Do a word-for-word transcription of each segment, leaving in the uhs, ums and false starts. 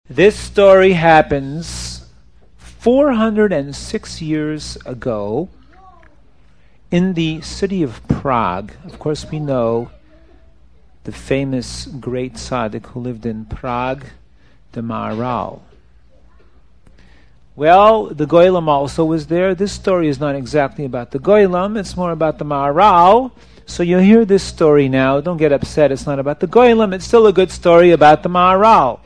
This story happens four hundred six years ago in the city of Prague. Of course, we know the famous great tzaddik who lived in Prague, the Maharal. Well, the Goylam also was there. This story is not exactly about the Goylam, it's more about the Maharal. So you'll hear this story now. Don't get upset, it's not about the Goylam, it's still a good story about the Maharal.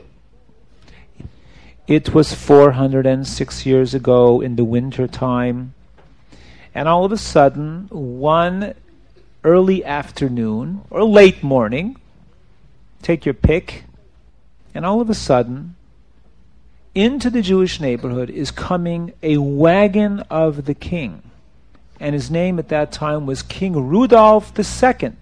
It was four hundred six years ago in the winter time, and all of a sudden, one early afternoon or late morning, take your pick, and all of a sudden, into the Jewish neighborhood is coming a wagon of the king. And his name at that time was King Rudolph the Second.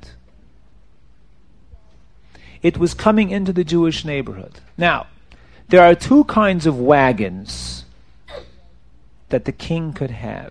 It was coming into the Jewish neighborhood. Now, there are two kinds of wagons that the king could have.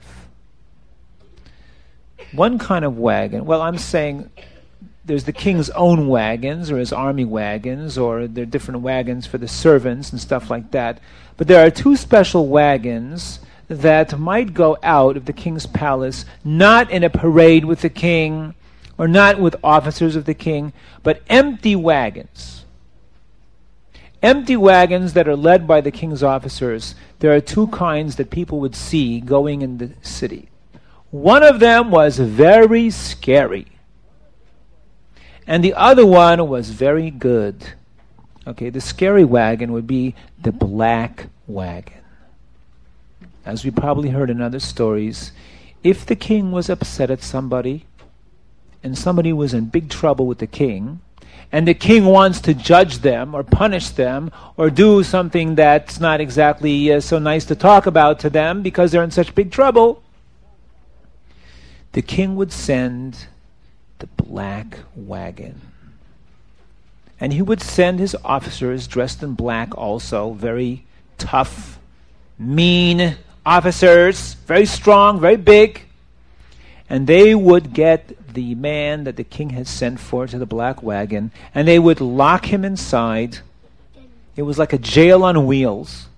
One kind of wagon, well, I'm saying there's the king's own wagons or his army wagons, or there are different wagons for the servants and stuff like that. But there are two special wagons that might go out of the king's palace, not in a parade with the king, or not with officers of the king, but empty wagons. Empty wagons that are led by the king's officers. There are two kinds that people would see going in the city. One of them was very scary, and the other one was very good. Okay, the scary wagon would be the black wagon. As we probably heard in other stories, if the king was upset at somebody, and somebody was in big trouble with the king, and the king wants to judge them or punish them or do something that's not exactly uh, so nice to talk about to them because they're in such big trouble, the king would send the black wagon. And he would send his officers dressed in black also, very tough, mean officers, very strong, very big. And they would get the man that the king had sent for to the black wagon, and they would lock him inside. It was like a jail on wheels.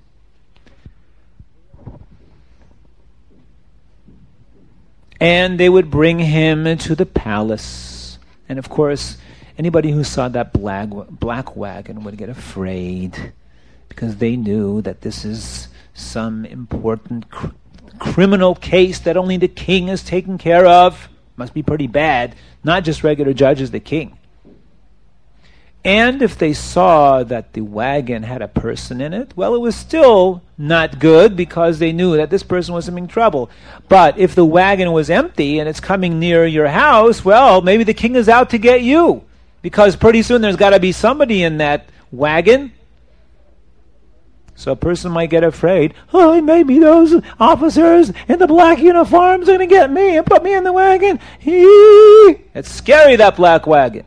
And they would bring him to the palace. And of course, anybody who saw that black, black wagon would get afraid, because they knew that this is some important cr- criminal case that only the king is taking care of. Must be pretty bad, not just regular judges, the king. And if they saw that the wagon had a person in it, well, it was still not good, because they knew that this person was in trouble. But if the wagon was empty and it's coming near your house, well, maybe the king is out to get you, because pretty soon there's got to be somebody in that wagon. So a person might get afraid. Oh, maybe those officers in the black uniforms are going to get me and put me in the wagon. It's scary, that black wagon.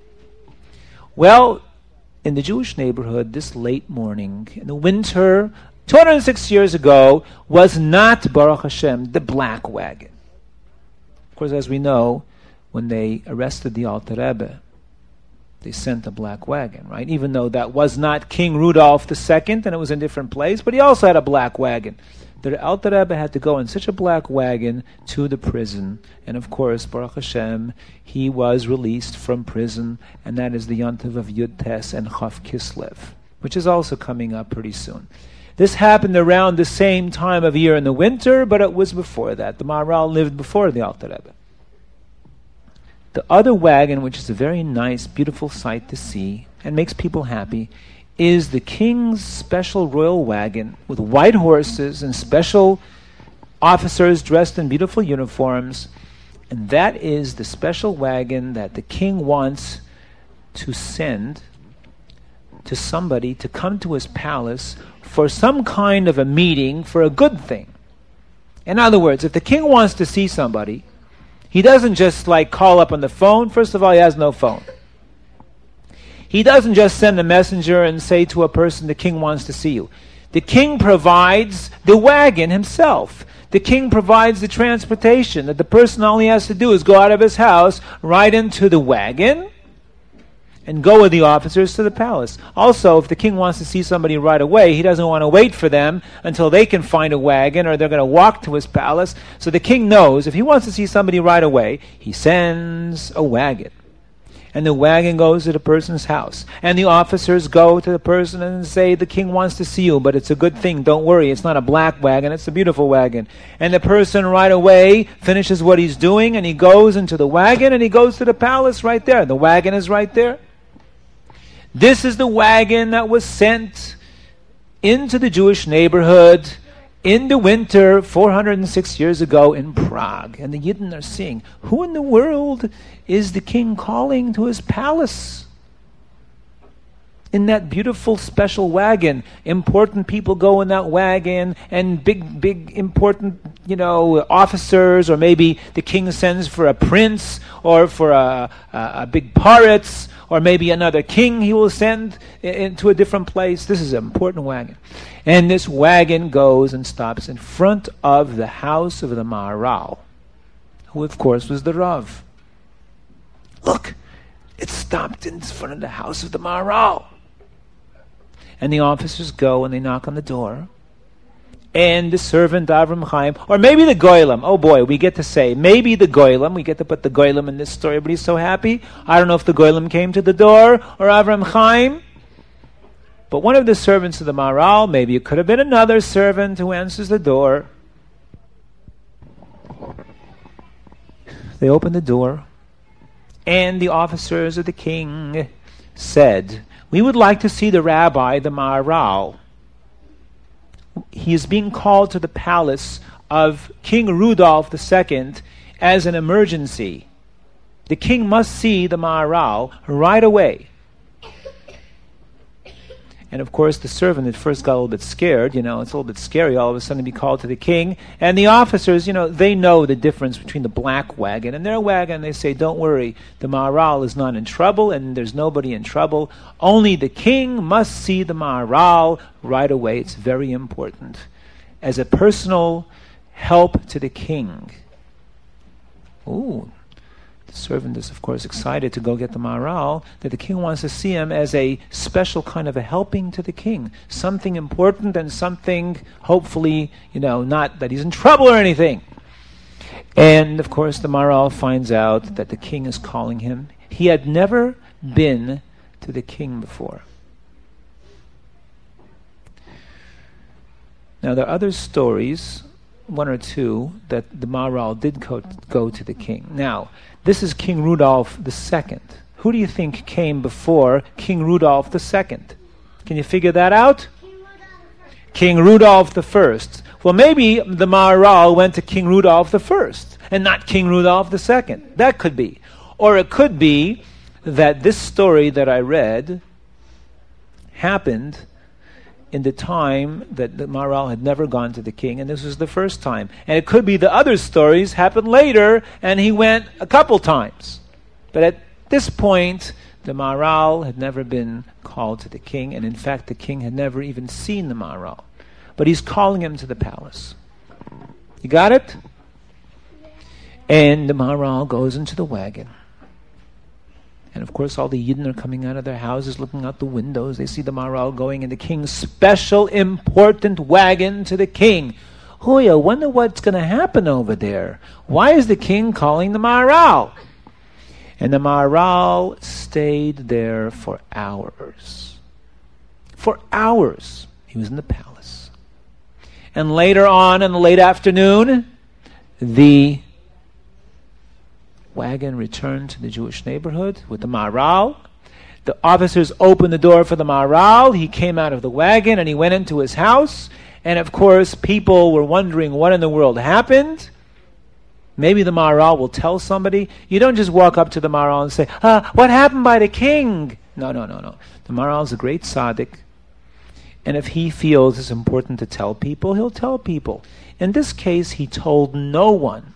Well, in the Jewish neighborhood, this late morning, in the winter, two hundred six years ago, was not, Baruch Hashem, the black wagon. Of course, as we know, when they arrested the Alter Rebbe, they sent a black wagon, right? Even though that was not King Rudolph the Second, and it was in a different place, but he also had a black wagon. The Alter Rebbe had to go in such a black wagon to the prison, and of course, Baruch Hashem, he was released from prison, and that is the Yontiv of Yud Tes and Chav Kislev, which is also coming up pretty soon. This happened around the same time of year in the winter, but it was before that. The Maharal lived before the Alter Rebbe. The other wagon, which is a very nice, beautiful sight to see and makes people happy, is the king's special royal wagon with white horses and special officers dressed in beautiful uniforms. And that is the special wagon that the king wants to send to somebody to come to his palace for some kind of a meeting for a good thing. In other words, if the king wants to see somebody, he doesn't just like call up on the phone. First of all, he has no phone. He doesn't just send a messenger and say to a person, the king wants to see you. The king provides the wagon himself. The king provides the transportation, that the person all he has to do is go out of his house, ride into the wagon, and go with the officers to the palace. Also, if the king wants to see somebody right away, he doesn't want to wait for them until they can find a wagon or they're going to walk to his palace. So the king knows if he wants to see somebody right away, he sends a wagon. And the wagon goes to the person's house. And the officers go to the person and say, the king wants to see you, but it's a good thing. Don't worry. It's not a black wagon. It's a beautiful wagon. And the person right away finishes what he's doing and he goes into the wagon and he goes to the palace right there. The wagon is right there. This is the wagon that was sent into the Jewish neighborhood in the winter four hundred six years ago in Prague. And the Yidden are seeing, who in the world is the king calling to his palace? In that beautiful special wagon, important people go in that wagon, and big, big, important, you know, officers, or maybe the king sends for a prince, or for a, a, a big paritz, or maybe another king he will send into a different place. This is an important wagon. And this wagon goes and stops in front of the house of the Maharal, who of course was the Rav. Look, it stopped in front of the house of the Maharal. And the officers go and they knock on the door. And the servant Avram Chaim, or maybe the Goylam, oh boy, we get to say, maybe the Goylam, we get to put the Goylam in this story, everybody's so happy. I don't know if the Goylam came to the door, or Avram Chaim. But one of the servants of the Maharal, maybe it could have been another servant who answers the door. They open the door, and the officers of the king said, we would like to see the rabbi, the Maharal. He is being called to the palace of King Rudolph the Second as an emergency. The king must see the Maharal right away. And of course, the servant at first got a little bit scared. You know, it's a little bit scary all of a sudden to be called to the king. And the officers, you know, they know the difference between the black wagon and their wagon. They say, don't worry, the Maharal is not in trouble and there's nobody in trouble. Only the king must see the Maharal right away. It's very important. As a personal help to the king. Ooh. The servant is, of course, excited to go get the Maharal, that the king wants to see him as a special kind of a helping to the king. Something important and something, hopefully, you know, not that he's in trouble or anything. And, of course, the Maharal finds out that the king is calling him. He had never been to the king before. Now, there are other stories, one or two, that the Maharal did go, go to the king. Now, this is King Rudolph the Second. Who do you think came before King Rudolph the Second? Can you figure that out? King Rudolph the First. Well, maybe the Maharal went to King Rudolph the First and not King Rudolph the Second. That could be. Or it could be that this story that I read happened in the time that the Maharal had never gone to the king, and this was the first time. And it could be the other stories happened later, and he went a couple times. But at this point, the Maharal had never been called to the king, and in fact, the king had never even seen the Maharal. But he's calling him to the palace. You got it? And the Maharal goes into the wagon. And of course, all the Yidden are coming out of their houses, looking out the windows. They see the Maharal going in the king's special important wagon to the king. Oh, I wonder what's going to happen over there. Why is the king calling the Maharal? And the Maharal stayed there for hours. For hours. He was in the palace. And later on, in the late afternoon, the wagon returned to the Jewish neighborhood with the Maharal. The officers opened the door for the Maharal. He came out of the wagon and he went into his house. And of course, people were wondering what in the world happened. Maybe the Maharal will tell somebody. You don't just walk up to the Maharal and say, uh, what happened by the king? No, no, no, no. The Maharal is a great tzaddik. And if he feels it's important to tell people, he'll tell people. In this case, he told no one.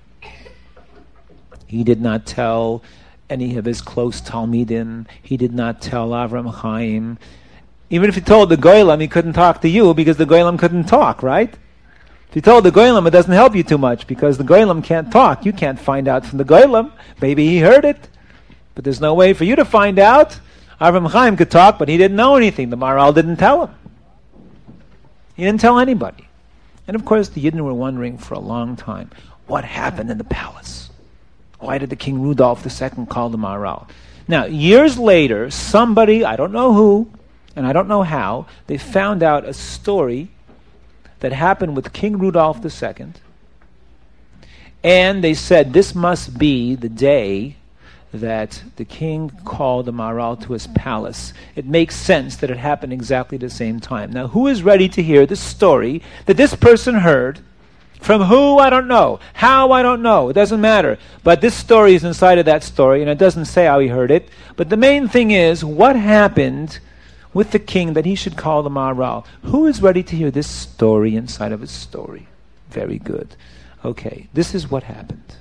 He did not tell any of his close Talmidim. He did not tell Avram Chaim. Even if he told the Goylam, he couldn't talk to you because the Goylam couldn't talk, right? If you told the Goylam, it doesn't help you too much because the Goylam can't talk. You can't find out from the Goylam. Maybe he heard it. But there's no way for you to find out. Avram Chaim could talk, but he didn't know anything. The Maharal didn't tell him. He didn't tell anybody. And of course, the Yidden were wondering for a long time, what happened in the palace? Why did the King Rudolph the Second call the Maharal? Now, years later, somebody, I don't know who, and I don't know how, they found out a story that happened with King Rudolph the Second, and they said this must be the day that the king called the Maharal to his palace. It makes sense that it happened exactly the same time. Now, who is ready to hear the story that this person heard? From who? I don't know. How? I don't know. It doesn't matter. But this story is inside of that story, and it doesn't say how he heard it. But the main thing is, what happened with the king that he should call the Maharal? Who is ready to hear this story inside of his story? Very good. Okay, this is what happened.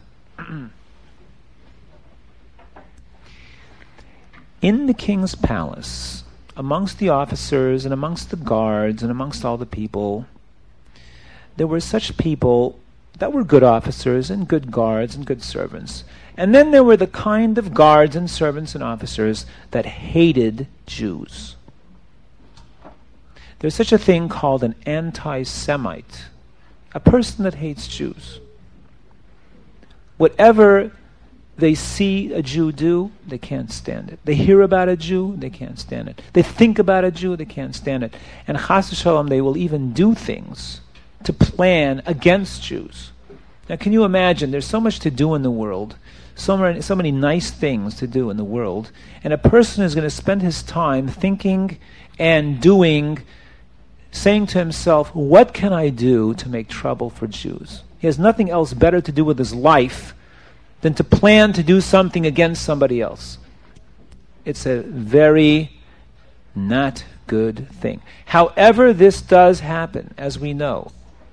In the king's palace, amongst the officers and amongst the guards and amongst all the people, there were such people that were good officers and good guards and good servants. And then there were the kind of guards and servants and officers that hated Jews. There's such a thing called an anti-Semite, a person that hates Jews. Whatever they see a Jew do, they can't stand it. They hear about a Jew, they can't stand it. They think about a Jew, they can't stand it. And chas v'shalom, they will even do things to plan against Jews. Now, can you imagine? There's so much to do in the world, so many, so many nice things to do in the world, and a person is going to spend his time thinking and doing, saying to himself, what can I do to make trouble for Jews? He has nothing else better to do with his life than to plan to do something against somebody else. It's a very not good thing. However, this does happen, as we know.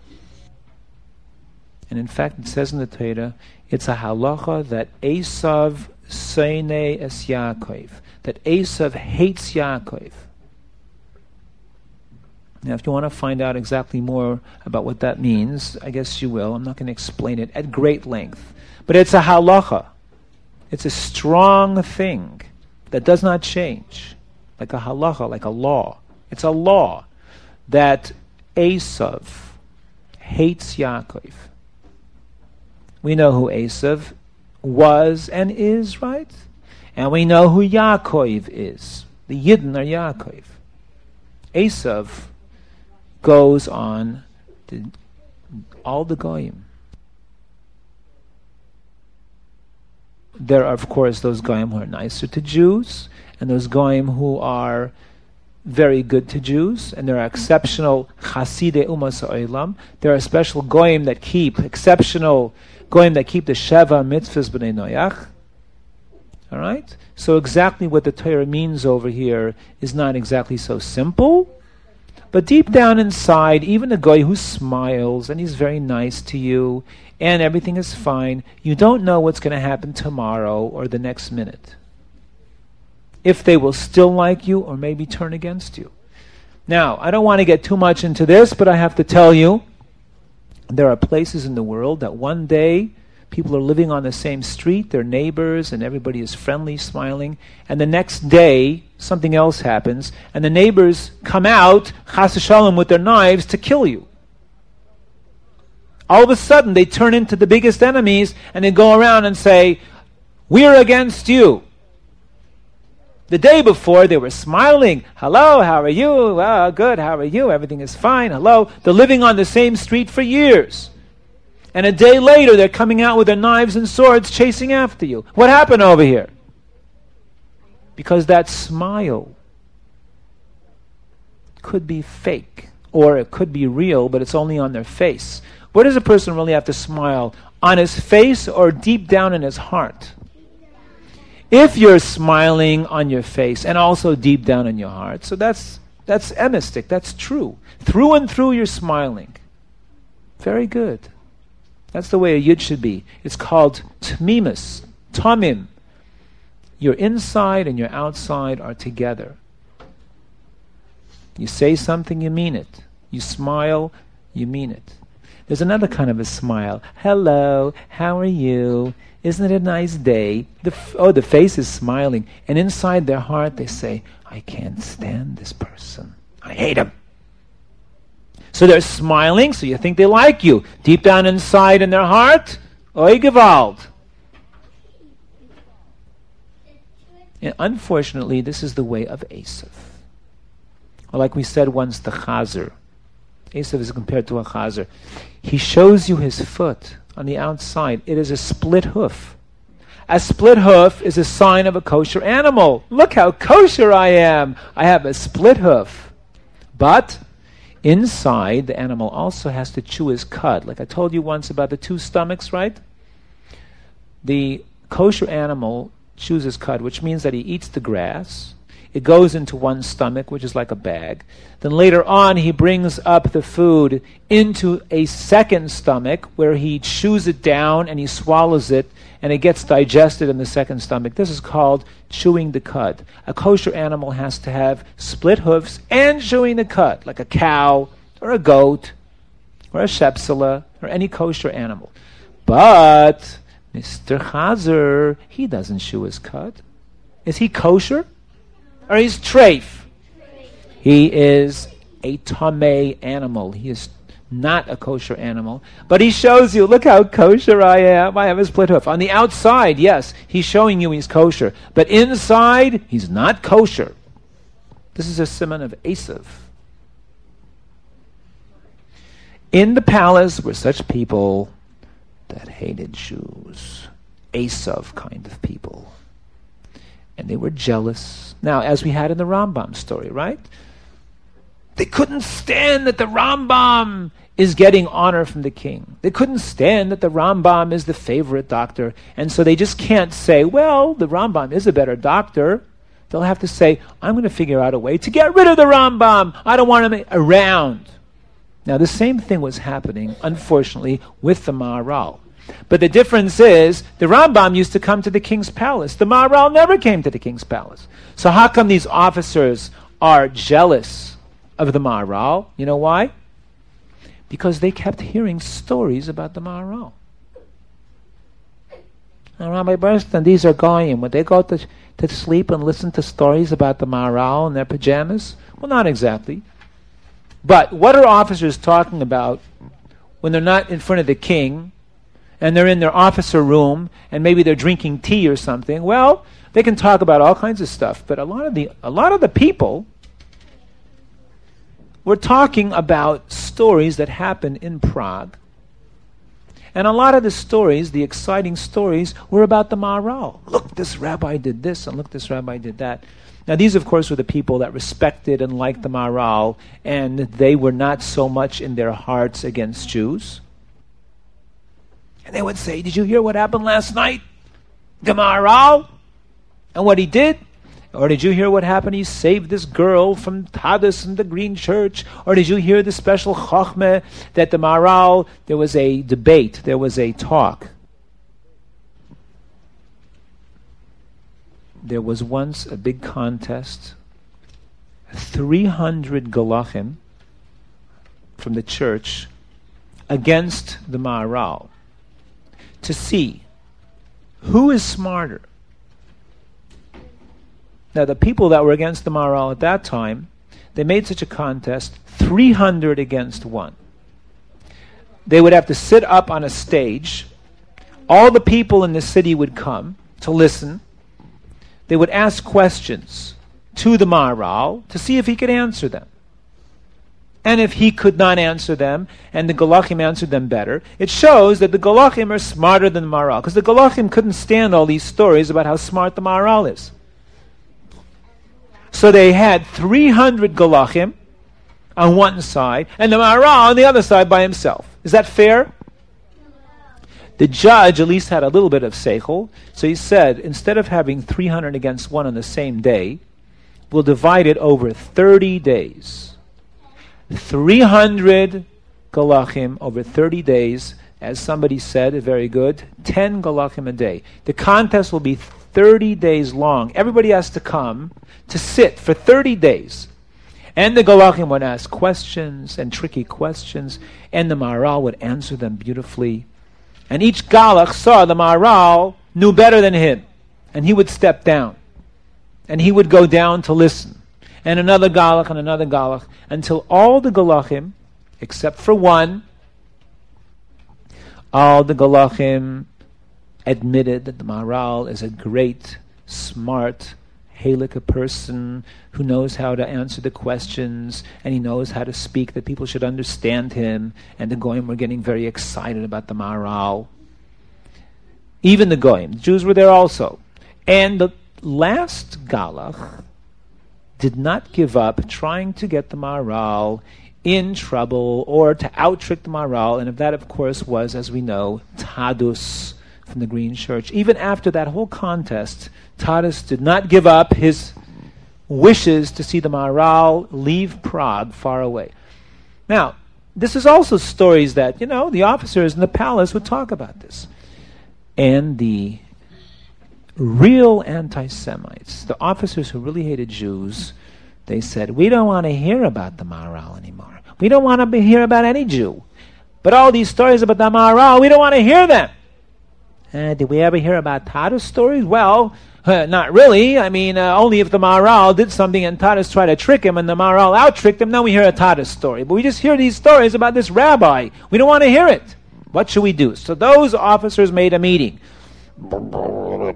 And in fact, it says in the Torah, it's a halacha that Esav seine es Yaakov, that Esav hates Yaakov. Now, if you want to find out exactly more about what that means, I guess you will. I'm not going to explain it at great length. But it's a halacha. It's a strong thing that does not change. Like a halacha, like a law. It's a law that Esav hates Yaakov. We know who Esav was and is, right? And we know who Yaakov is. The Yidden are Yaakov. Esav goes on to all the goyim. There are, of course, those goyim who are nicer to Jews, and those goyim who are very good to Jews, and there are exceptional chasidei umas ha'olam. There are special goyim that keep, exceptional goyim that keep the Sheva mitzvahs b'nei Noach. All right? So exactly what the Torah means over here is not exactly so simple, but deep down inside, even a guy who smiles and he's very nice to you and everything is fine, you don't know what's going to happen tomorrow or the next minute. If they will still like you or maybe turn against you. Now, I don't want to get too much into this, but I have to tell you, there are places in the world that one day people are living on the same street, they're neighbors, and everybody is friendly, smiling, and the next day, something else happens, and the neighbors come out, chas v'shalom, with their knives to kill you. All of a sudden, they turn into the biggest enemies, and they go around and say, we're against you. The day before, they were smiling. Hello, how are you? Well, good, how are you? Everything is fine. Hello. They're living on the same street for years. And a day later, they're coming out with their knives and swords chasing after you. What happened over here? Because that smile could be fake, or it could be real, but it's only on their face. Where does a person really have to smile? On his face or deep down in his heart? If you're smiling on your face and also deep down in your heart, so that's that's emistic, that's true. Through and through you're smiling. Very good. That's the way a yid should be. It's called tmimus, tamim. Your inside and your outside are together. You say something, you mean it. You smile, you mean it. There's another kind of a smile. Hello, how are you? Isn't it a nice day? The f- oh, the face is smiling. And inside their heart they say, I can't stand this person. I hate him. So they're smiling, so you think they like you. Deep down inside in their heart, oi gewalt. And unfortunately, this is the way of Esav. Or like we said once, the chazer. Esav is compared to a chazer. He shows you his foot on the outside. It is a split hoof. A split hoof is a sign of a kosher animal. Look how kosher I am. I have a split hoof. But inside, the animal also has to chew his cud. Like I told you once about the two stomachs, right? The kosher animal chews his cud, which means that he eats the grass. It goes into one stomach, which is like a bag. Then later on, he brings up the food into a second stomach, where he chews it down and he swallows it, and it gets digested in the second stomach. This is called chewing the cud. A kosher animal has to have split hoofs and chewing the cud, like a cow or a goat or a shepsela or any kosher animal. But Mister Chazer, he doesn't chew his cud. Is he kosher? Or he's treif? He is a tamei animal. He is not a kosher animal. But he shows you, look how kosher I am. I have a split hoof. On the outside, yes, he's showing you he's kosher. But inside, he's not kosher. This is a siman of Esav. In the palace were such people that hated Jews. Esav kind of people. And they were jealous. Now, as we had in the Rambam story, right? They couldn't stand that the Rambam is getting honor from the king. They couldn't stand that the Rambam is the favorite doctor. And so they just can't say, well, the Rambam is a better doctor. They'll have to say, I'm going to figure out a way to get rid of the Rambam. I don't want him around. Now, the same thing was happening, unfortunately, with the Maharal. But the difference is, the Rambam used to come to the king's palace. The Maharal never came to the king's palace. So how come these officers are jealous of the Maharal? You know why? Because they kept hearing stories about the Maharal. And Rabbi Bernstein, these are goyim. Would they go to, to sleep and listen to stories about the Maharal in their pajamas? Well, not exactly. But what are officers talking about when they're not in front of the king and they're in their officer room and maybe they're drinking tea or something? Well, they can talk about all kinds of stuff, but a lot of the a lot of the people were talking about stories that happened in Prague. And a lot of the stories, the exciting stories, were about the Maharal. Look, this rabbi did this, and look, this rabbi did that. Now, these, of course, were the people that respected and liked the Maharal, and they were not so much in their hearts against Jews. And they would say, did you hear what happened last night? The Maharal? And what he did? Or did you hear what happened? He saved this girl from Tadas in the Green Church. Or did you hear the special Chochmeh that the Maharal, there was a debate, there was a talk. There was once a big contest. three hundred Galachim from the church against the Maharal to see who is smarter. Now, the people that were against the Maharal at that time, they made such a contest, three hundred against one. They would have to sit up on a stage. All the people in the city would come to listen. They would ask questions to the Maharal to see if he could answer them. And if he could not answer them, and the Galachim answered them better, it shows that the Galachim are smarter than the Maharal, because the Galachim couldn't stand all these stories about how smart the Maharal is. So they had three hundred Galachim on one side, and the Maharal on the other side by himself. Is that fair? The judge at least had a little bit of seichel, so he said, instead of having three hundred against one on the same day, we'll divide it over thirty days. three hundred Galachim over thirty days, as somebody said, very good, ten Galachim a day. The contest will be thirty days long. Everybody has to come to sit for thirty days. And the Galachim would ask questions and tricky questions, and the Maharal would answer them beautifully. And each Galach saw the Maharal knew better than him, and he would step down. And he would go down to listen. And another Galach and another Galach, until all the Galachim, except for one, all the Galachim admitted that the Maharal is a great, smart, halakha person who knows how to answer the questions, and he knows how to speak that people should understand him. And the Goyim were getting very excited about the Maharal. Even the Goyim, the Jews were there also. And the last Galach did not give up trying to get the Maharal in trouble or to out-trick the Maharal, and if that, of course, was, as we know, Tadus from the Green Church. Even after that whole contest, Tadus did not give up his wishes to see the Maharal leave Prague far away. Now, this is also stories that, you know, the officers in the palace would talk about this. And the real anti-Semites, the officers who really hated Jews, they said, we don't want to hear about the Maharal anymore. We don't want to hear about any Jew. But all these stories about the Maharal, we don't want to hear them. Uh, did we ever hear about Tadus stories? Well, uh, not really. I mean, uh, only if the Maharal did something and Tadus tried to trick him and the Maharal out-tricked him, then we hear a Tadus story. But we just hear these stories about this rabbi. We don't want to hear it. What should we do? So those officers made a meeting. What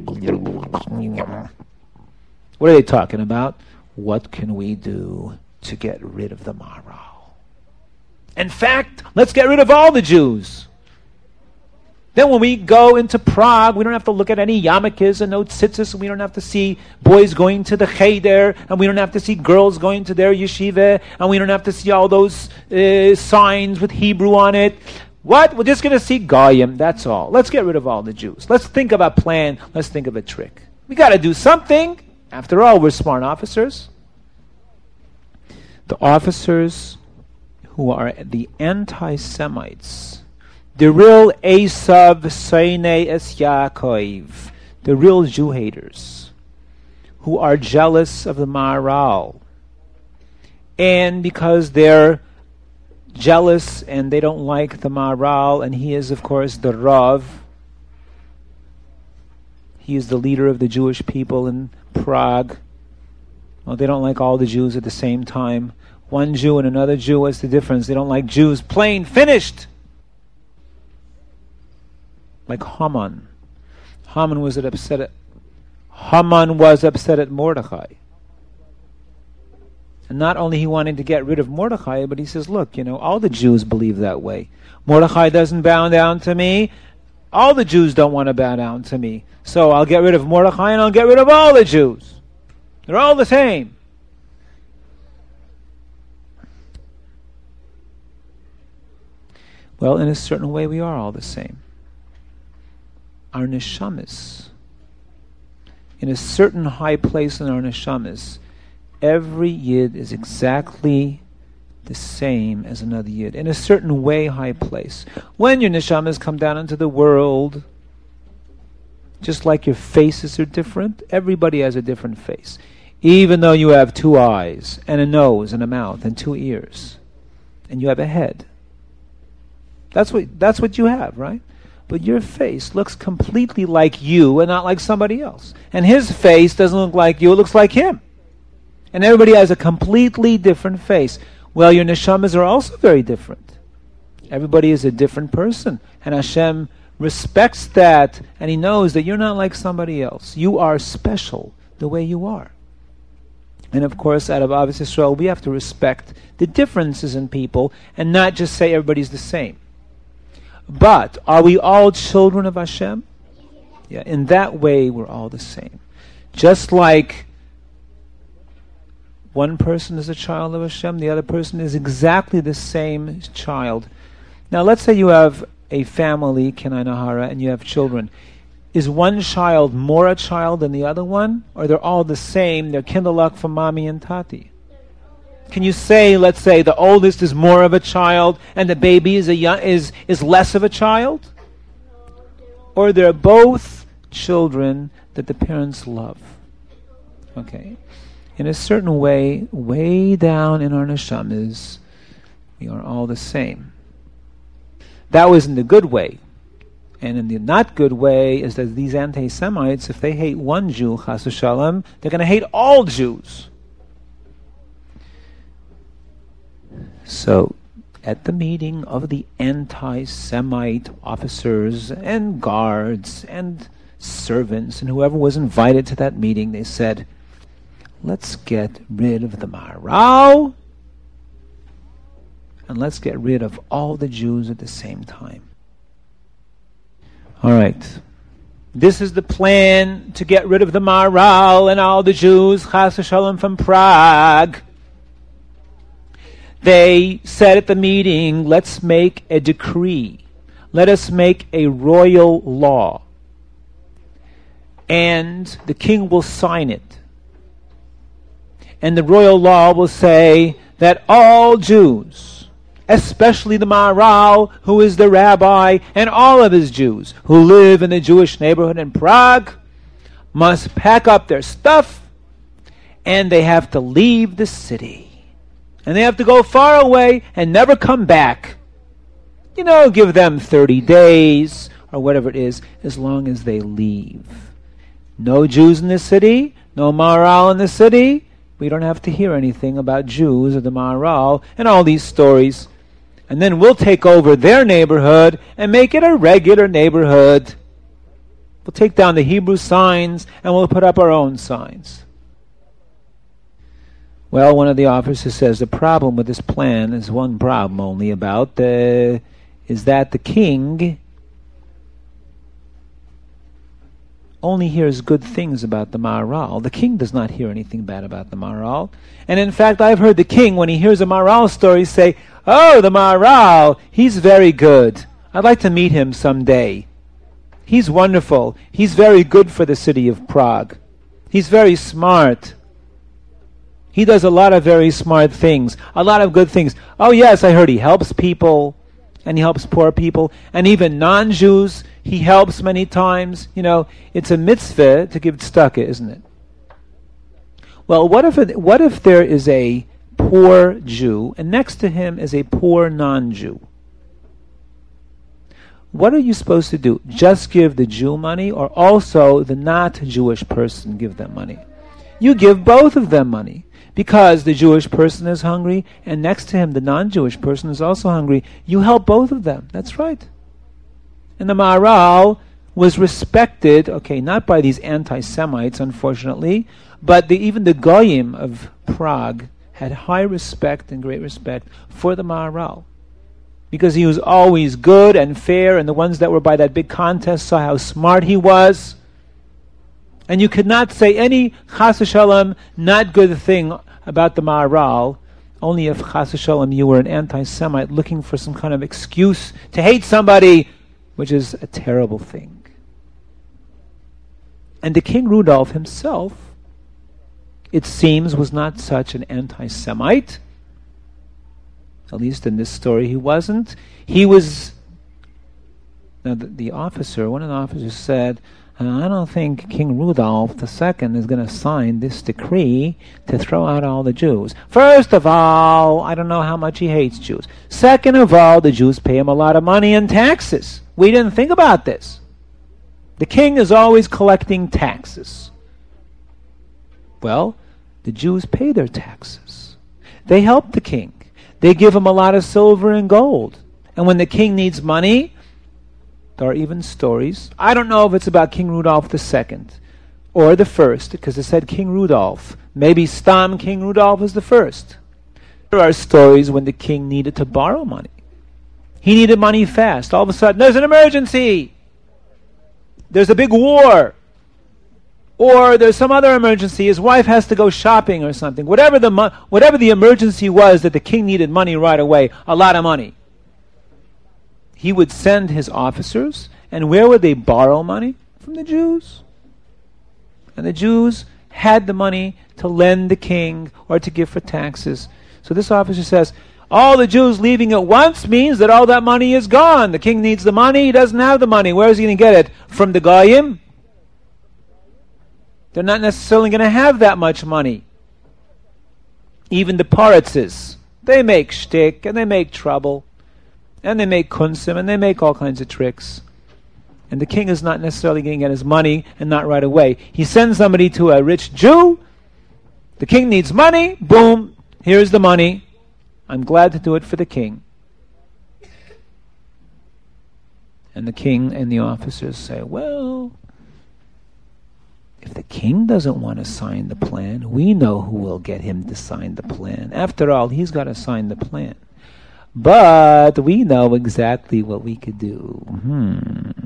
are they talking about? What can we do to get rid of the Maharal? In fact, let's get rid of all the Jews. Then when we go into Prague, we don't have to look at any yarmulkes and no tzitzis, and we don't have to see boys going to the cheder, and we don't have to see girls going to their yeshiva, and we don't have to see all those uh, signs with Hebrew on it. What? We're just going to see Goyim, that's all. Let's get rid of all the Jews. Let's think of a plan. Let's think of a trick. We got to do something. After all, we're smart officers. The officers who are the anti-Semites, the real Esav Seinei Es Yaakov, the real Jew haters, who are jealous of the Maharal, and because they're jealous and they don't like the Maharal, and he is, of course, the Rav. He is the leader of the Jewish people in Prague. Well, they don't like all the Jews at the same time. One Jew and another Jew, what's the difference? They don't like Jews. Plain, finished! Like Haman. Haman was upset at Haman was upset at Mordechai. And not only he wanted to get rid of Mordechai, but he says, look, you know, all the Jews believe that way. Mordechai doesn't bow down to me. All the Jews don't want to bow down to me. So I'll get rid of Mordechai and I'll get rid of all the Jews. They're all the same. Well, in a certain way, we are all the same. Our neshamas, in a certain high place in our neshamas, every yid is exactly the same as another yid. In a certain way, high place. When your neshamas come down into the world, just like your faces are different, everybody has a different face. Even though you have two eyes, and a nose, and a mouth, and two ears, and you have a head. That's what that's what you have, right? But your face looks completely like you and not like somebody else. And his face doesn't look like you, it looks like him. And everybody has a completely different face. Well, your neshamas are also very different. Everybody is a different person. And Hashem respects that, and He knows that you're not like somebody else. You are special the way you are. And of course, out of Ahavas Yisrael, we have to respect the differences in people and not just say everybody's the same. But are we all children of Hashem? Yeah, in that way, we're all the same. Just like one person is a child of Hashem, the other person is exactly the same child. Now, let's say you have a family, Kenai Nahara, and you have children. Is one child more a child than the other one? Or they're all the same, they're kindalak from mommy and tati? Can you say, let's say, the oldest is more of a child and the baby is a young, is is less of a child? Or they're both children that the parents love? Okay. in a certain way, way down in our neshamas, we are all the same. That was in the good way. And in the not good way is that these anti-Semites, if they hate one Jew, chas v'shalom, they're going to hate all Jews. So, at the meeting of the anti-Semite officers and guards and servants and whoever was invited to that meeting, they said, let's get rid of the Maharal and let's get rid of all the Jews at the same time. All right. This is the plan to get rid of the Maharal and all the Jews, chas v'shalom, from Prague. They said at the meeting, let's make a decree. Let us make a royal law. And the king will sign it. And the royal law will say that all Jews, especially the Maharal, who is the rabbi, and all of his Jews who live in the Jewish neighborhood in Prague, must pack up their stuff and they have to leave the city. And they have to go far away and never come back. You know, give them thirty days or whatever it is, as long as they leave. No Jews in the city, no Maharal in the city. We don't have to hear anything about Jews or the Maharal and all these stories. And then we'll take over their neighborhood and make it a regular neighborhood. We'll take down the Hebrew signs and we'll put up our own signs. Well, one of the officers says the problem with this plan is one problem only about, uh, is that the king only hears good things about the Maharal. The king does not hear anything bad about the Maharal. And in fact, I've heard the king, when he hears a Maharal story, say, oh, the Maharal, he's very good. I'd like to meet him someday. He's wonderful. He's very good for the city of Prague. He's very smart. He does a lot of very smart things, a lot of good things. Oh yes, I heard he helps people, and he helps poor people, and even non-Jews, he helps many times. You know, it's a mitzvah to give tzedakah, isn't it? Well, what if it, what if there is a poor Jew, and next to him is a poor non-Jew? What are you supposed to do? Just give the Jew money, or also the not Jewish person give them money? You give both of them money. Because the Jewish person is hungry, and next to him the non-Jewish person is also hungry. You help both of them. That's right. And the Maharal was respected, okay, not by these anti-Semites, unfortunately, but the, even the Goyim of Prague had high respect and great respect for the Maharal. Because he was always good and fair, and the ones that were by that big contest saw how smart he was. And you could not say any chas v'shalom not good thing about the Maharal, only if chas v'shalom you were an anti-Semite looking for some kind of excuse to hate somebody, which is a terrible thing. And the King Rudolph himself, it seems, was not such an anti-Semite. At least in this story he wasn't. He was, now the, the officer, one of the officers said, Uh, I don't think King Rudolph the Second is going to sign this decree to throw out all the Jews. First of all, I don't know how much he hates Jews. Second of all, the Jews pay him a lot of money in taxes. We didn't think about this. The king is always collecting taxes. Well, the Jews pay their taxes. They help the king. They give him a lot of silver and gold. And when the king needs money, there are even stories. I don't know if it's about King Rudolph the Second or the First, because it said King Rudolph. Maybe Stam King Rudolph is the first. There are stories when the king needed to borrow money. He needed money fast. All of a sudden, there's an emergency. There's a big war. Or there's some other emergency. His wife has to go shopping or something. Whatever the mo- whatever the emergency was that the king needed money right away, a lot of money. He would send his officers, and where would they borrow money? From the Jews. And the Jews had the money to lend the king or to give for taxes. So this officer says, all the Jews leaving at once means that all that money is gone. The king needs the money, he doesn't have the money. Where is he going to get it? From the Goyim? They're not necessarily going to have that much money. Even the Paritzes, they make shtick, and they make trouble, and they make kunsim, and they make all kinds of tricks. And the king is not necessarily going to get his money, and not right away. He sends somebody to a rich Jew. The king needs money. Boom, here's the money. I'm glad to do it for the king. And the king and the officers say, well, if the king doesn't want to sign the plan, we know who will get him to sign the plan. After all, he's got to sign the plan. But we know exactly what we could do. Hmm.